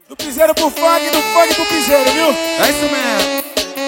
Do piseiro pro funk, do funk pro piseiro, viu? É isso mesmo.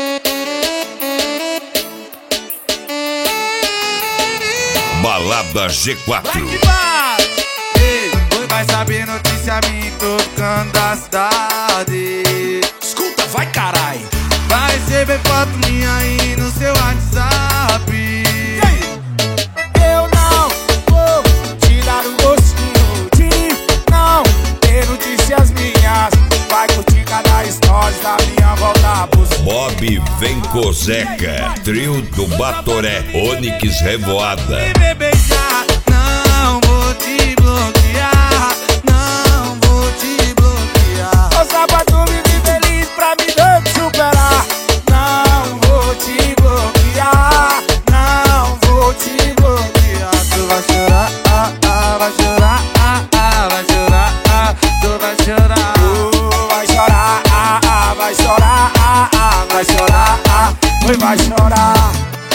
Balada G4. Vai que vai! Ei, oi, vai saber notícia minha em todo canto da cidade. Escuta, vai carai. Vai receber foto minha aí no seu WhatsApp. E aí? Eu não vou te dar um gostinho de não ter notícias minhas. Vai curtir cada história da minha volta pros... Bob vem Coseca, trio do Batoré, Onyx Revoada. E me beijar, não vou te bloquear. Não vou te bloquear. Ô sábado vive feliz pra me ver te superar. Não vou te bloquear. Não vou te bloquear. Tu vai chorar, vai chorar, vai chorar, tu vai chorar. Vai chorar, vai chorar, vai chorar, vai chorar.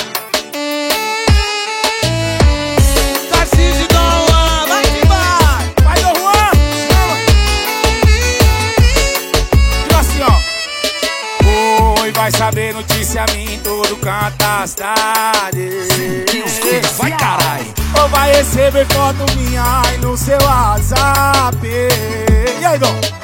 Tarcísio Dom Juan, vai que vai! Vai, Dom Juan, chama. Diga assim, ó. Oi, vai saber notícia minha em todo canto da cidade. Vai carai. Ou vai receber foto minha aí no seu WhatsApp. E aí, Dom?